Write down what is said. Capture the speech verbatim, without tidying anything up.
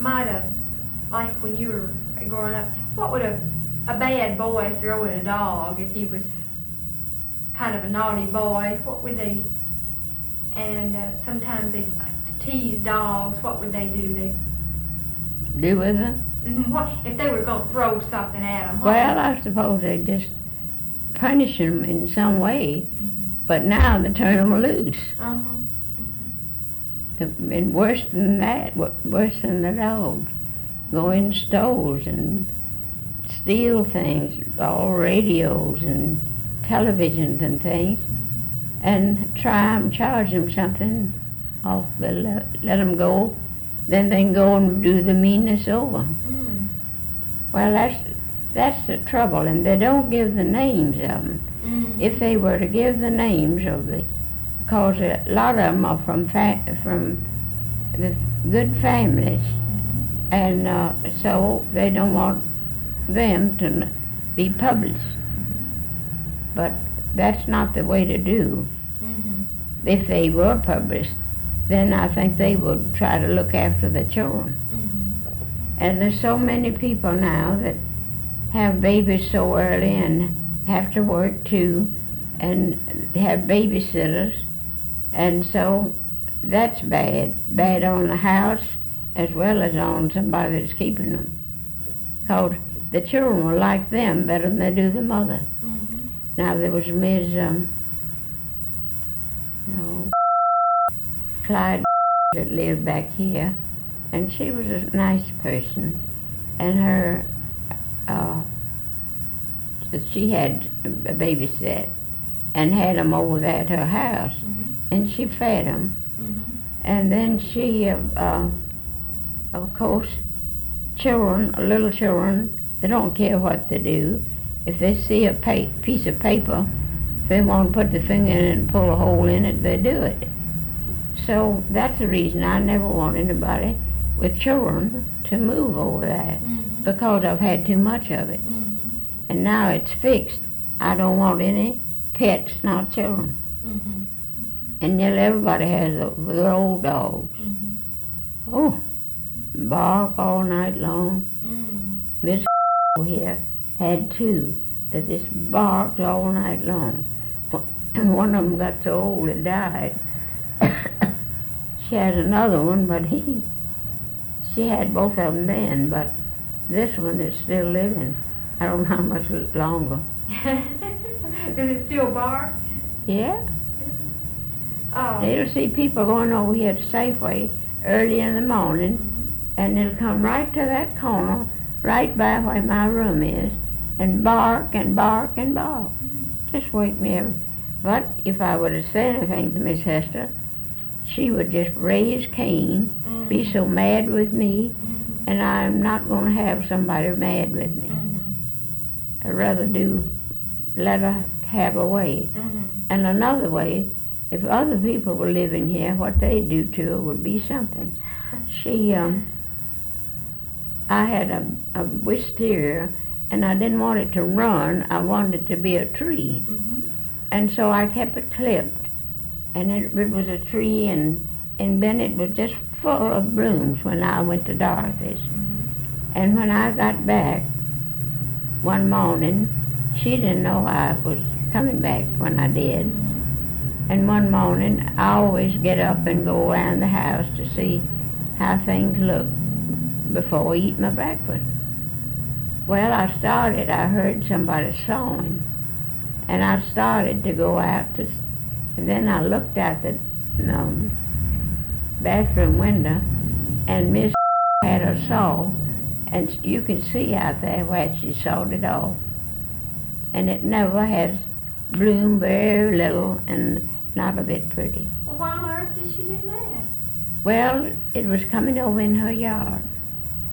might have, like when you were growing up, what would a, a bad boy throw at a dog if he was kind of a naughty boy? What would they, and uh, sometimes they like to tease dogs, what would they do? They Do with them? Mhm. What if they were going to throw something at them? Well, I suppose they just punish them in some way, Mm-hmm. but now they turn them loose. Uh-huh. The- And worse than that, wo- worse than the dogs, go in stores and steal things, all radios and televisions and things, and try and charge them something off, the let, let them go, then they can go and do the meanness over. Mm. Well, that's that's the trouble, and they don't give the names of them. Mm. If they were to give the names of the, because a lot of them are from fa- from the good families, Mm-hmm. and uh, so they don't want them to n- be published. But that's not the way to do. Mm-hmm. If they were published, then I think they would try to look after the children. Mm-hmm. And there's so many people now that have babies so early and have to work too, and have babysitters, and so that's bad. Bad on the house as well as on somebody that's keeping them. Because the children will like them better than they do the mother. Mm-hmm. Now there was Miz Um, no, Clyde that lived back here, and she was a nice person, and her, uh, she had a babysit and had them over at her house, Mm-hmm. and she fed them, Mm-hmm. and then she, uh, uh, of course, children, little children, they don't care what they do. If they see a pa- piece of paper, if they want to put the finger in it and pull a hole in it, they do it. So that's the reason I never want anybody with children to move over there, Mm-hmm. because I've had too much of it. Mm-hmm. And now it's fixed. I don't want any pets, not children. Mm-hmm. And nearly everybody has the, the old dogs. Mm-hmm. Oh, bark all night long. Mm. Miss here had two that just barked all night long. One of them got so old it died. She has another one, but he, she had both of them then, but this one is still living. I don't know how much longer. Does it still bark? Yeah, Oh. you'll see people going over here to Safeway early in the morning, Mm-hmm. and they'll come right to that corner, right by where my room is, and bark and bark and bark. Just wake me up. But if I would have said anything to Miss Hester, she would just raise Cain, Mm-hmm. be so mad with me, Mm-hmm. and I'm not going to have somebody mad with me. Mm-hmm. I'd rather do, let her have a way. Mm-hmm. And another way, if other people were living here, what they'd do to her would be something. She, um, I had a, a wisteria, and I didn't want it to run. I wanted it to be a tree. Mm-hmm. And so I kept it clipped, and it, it was a tree, and, and then it was just full of blooms when I went to Dorothy's. Mm-hmm. And when I got back one morning, she didn't know I was coming back when I did. Mm-hmm. And one morning, I always get up and go around the house to see how things look before I eat my breakfast. Well, I started, I heard somebody sawing, and I started to go out to, and then I looked out the um, bathroom window, and Miss had her saw, and you can see out there where she sawed it off. And it never has bloomed, very little, and not a bit pretty. Well, why on earth did she do that? Well, it was coming over in her yard.